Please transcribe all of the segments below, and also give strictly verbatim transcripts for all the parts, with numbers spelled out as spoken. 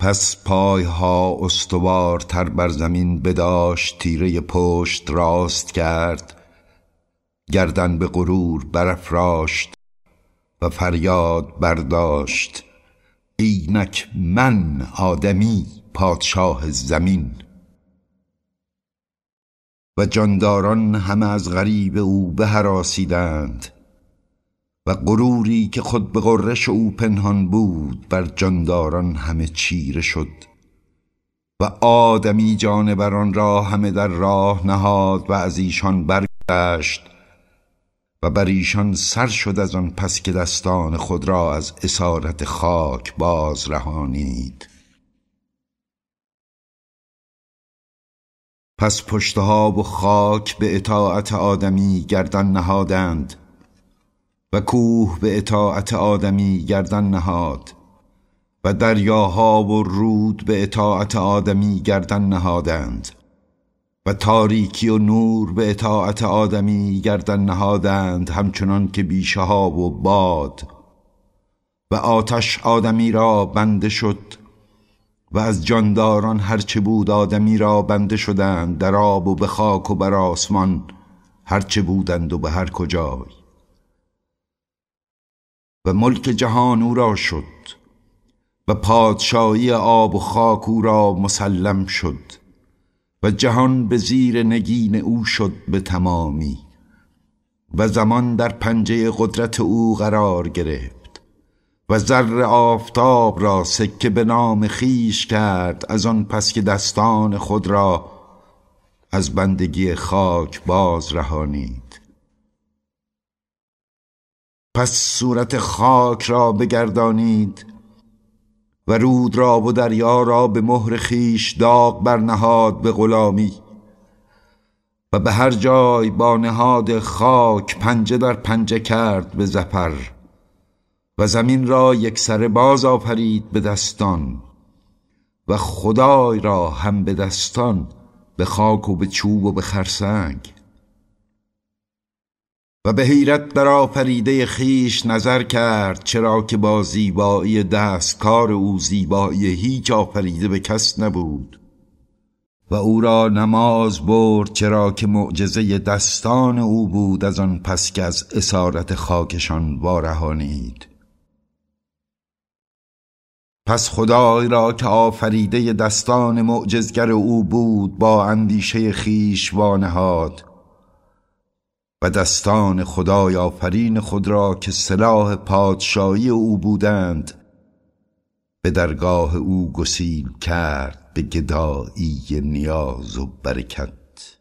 پس پایها استوارتر بر زمین بداشت، تیره پشت راست کرد، گردن به غرور برافراشت و فریاد برداشت: اینک من آدمی پادشاه زمین. و جانداران همه از غریب او بهراسیدند و غروری که خود به غرش او پنهان بود بر جانداران همه چیره شد و آدمی جانوران را همه در راه نهاد و از ایشان برگشت و بر ایشان سر شد از آن پس که دستان خود را از اسارت خاک باز رهانید. پس پشتها و خاک به اطاعت آدمی گردن نهادند و کوه به اطاعت آدمی گردن نهاد و دریاها و رود به اطاعت آدمی گردن نهادند و تاریکی و نور به اطاعت آدمی گردن نهادند، همچنان که بیشه ها و باد. و آتش آدمی را بنده شد و از جانداران هرچه بود آدمی را بنده شدند، در آب و به خاک و بر آسمان هرچه بودند و به هر کجای. و ملک جهان او را شد و پادشاهی آب و خاک او را مسلم شد و جهان به زیر نگین او شد به تمامی و زمان در پنجه قدرت او قرار گرفت و زر آفتاب را سکه به نام خیش کرد، از آن پس که دستان خود را از بندگی خاک باز رهانید. پس صورت خاک را بگردانید و رود را و دریا را به مهر خیش داغ برنهاد به غلامی و به هر جای با نهاد خاک پنجه در پنجه کرد به ظفر و زمین را یک سره باز آفرید به دستان و خدای را هم به دستان، به خاک و به چوب و به خرسنگ. و به حیرت در آفریده خیش نظر کرد، چرا که با زیبایی دستکار او زیبایی هیچ آفریده به کس نبود. و او را نماز برد، چرا که معجزه دستان او بود، از آن پس که از اسارت خاکشان وارهانید. پس خدای را که آفریده دستان معجزگر او بود با اندیشه خیش وانهاد و دستان خدای آفرین خود را که سلاح پادشاهی او بودند به درگاه او گسیل کرد به گدایی نیاز و برکت.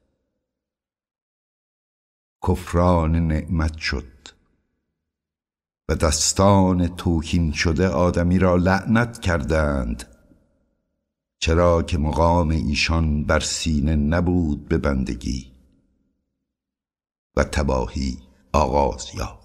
کفران نعمت شد و دستان توهین شده آدمی را لعنت کردند، چرا که مقام ایشان بر سینه نبود به بندگی و تباهی آغاز یافت.